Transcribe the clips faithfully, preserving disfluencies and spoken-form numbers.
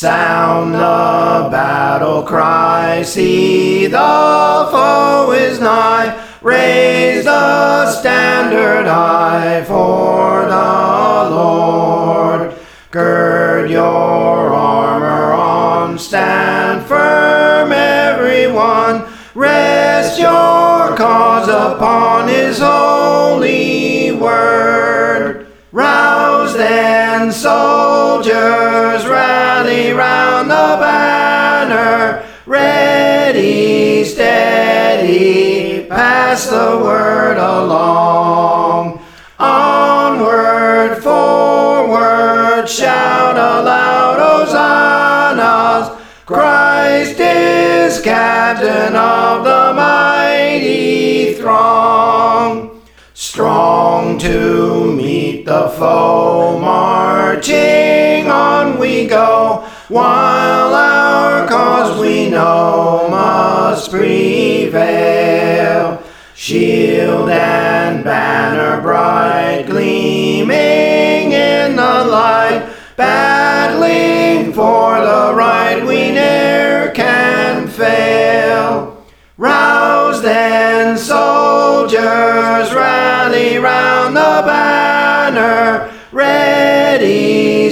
Sound the battle cry, see the foe is nigh. Raise the standard high for the Lord. Gird your armor on, stand firm everyone. Rest your cause upon his holy word. Rouse then, soldiers, rally round the banner. Ready, steady, pass the word along. Onward, forward, shout aloud, hosannas. Christ is captain of the mighty throng. Strong to meet the foe, marching on we go, while our cause we know must prevail. Shield and banner bright, gleaming in the light, battling for the right, we ne'er can fail. Rouse then, soldiers, rally round the banner. Ready,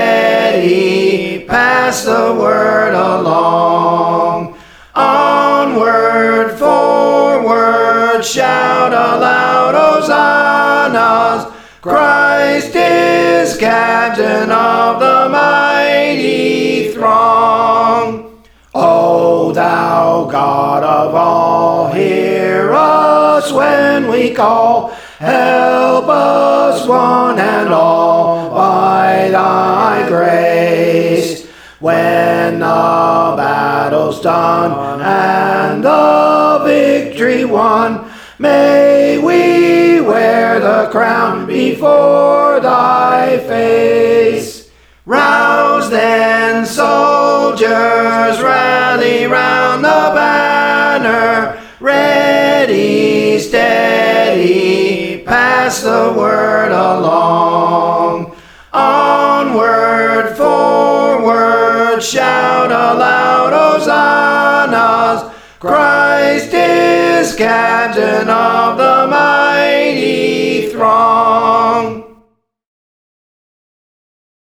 steady, pass the word along. Onward, forward, shout aloud, hosannas. Christ is captain of the mighty throng. O thou God of all, hear us when we call. Help us one and all by thy grace. When the battle's done and the victory won, may we wear the crown before thy face. Rouse then, soldiers, rally round the banner. Ready, steady, pass the word along. Onward, forward, shout aloud, hosannas. Christ is captain of the mighty throng.